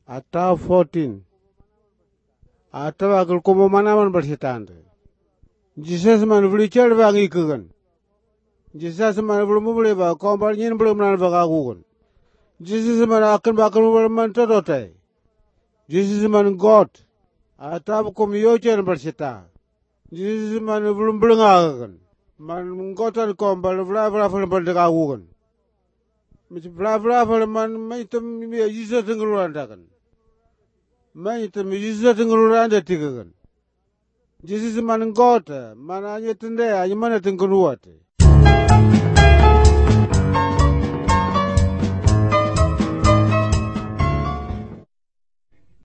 Ata 14. Ata wakil kumo manaman bersitande. Jesus man vli cher wangi kugan. Jesus man vli mubli ba kombar nyin vli man vagagugan. Jesus man akan bakal mubli man todotai. Jesus man God. Ata kum yo cher bersita. Jesus man vli blungagan. Man ngotan kombar vla vla vli berdagagugan. Mis vla vla vli man maitem Jesus ngulurandagan. Maitem Jesus nguluranda tigagan. Jesus man God, man anya tende, anya mana tengkuruate.